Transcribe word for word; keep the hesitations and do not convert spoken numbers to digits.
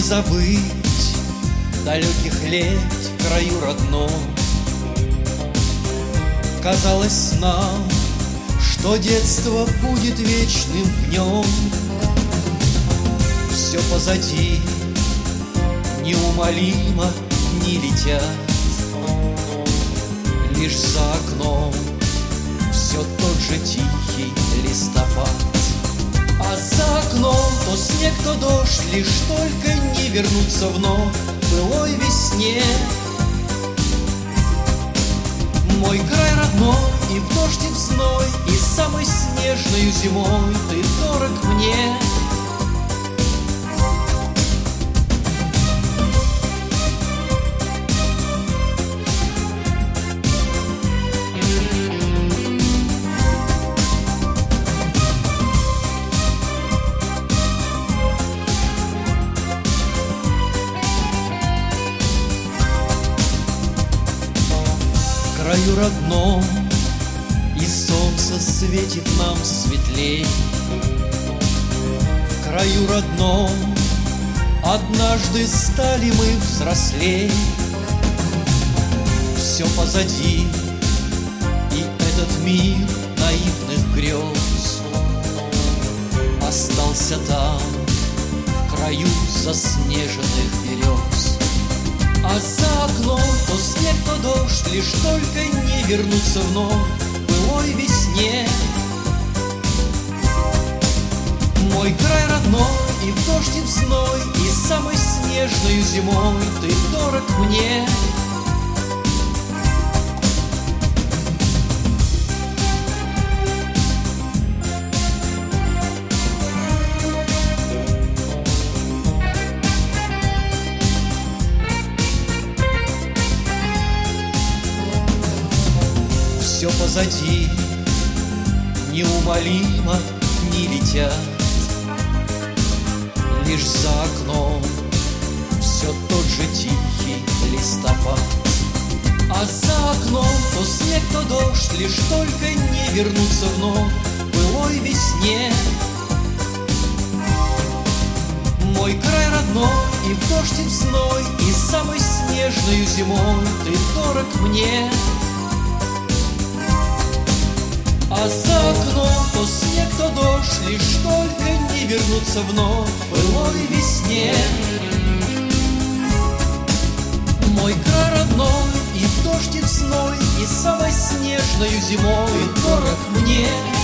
забыть далеких лет в краю родном. Казалось нам, что детство будет вечным в нем. Все позади, неумолимо дни летят, лишь за окном все тот же тихий листопад. А за окном то снег, то дождь, лишь только не вернуться вновь к былой весне. Мой край родной, и в дождь, и в зной, и самой снежной зимой ты дорог мне. В краю родном и солнце светит нам светлей. В краю родном однажды стали мы взрослей. Все позади, и этот мир наивных грез остался там, в краю заснеженных берез. А за окном то снег, то дождь, лишь только не вернуться вновь к былой весне. Мой край родной, и в дождь, и в зной, и самой снежной зимой ты дорог мне. Все позади, неумолимо дни летят, лишь за окном все тот же тихий листопад. А за окном то снег, то дождь, лишь только не вернуться вновь к былой весне. Мой край родной, и в дождь, и в зной, и самой снежной зимой ты дорог мне. А за окном то снег, то дождь, лишь только не вернуться вновь к былой весне. Мой край родной, и в дождь, и в зной, и самой снежной зимой дорог мне.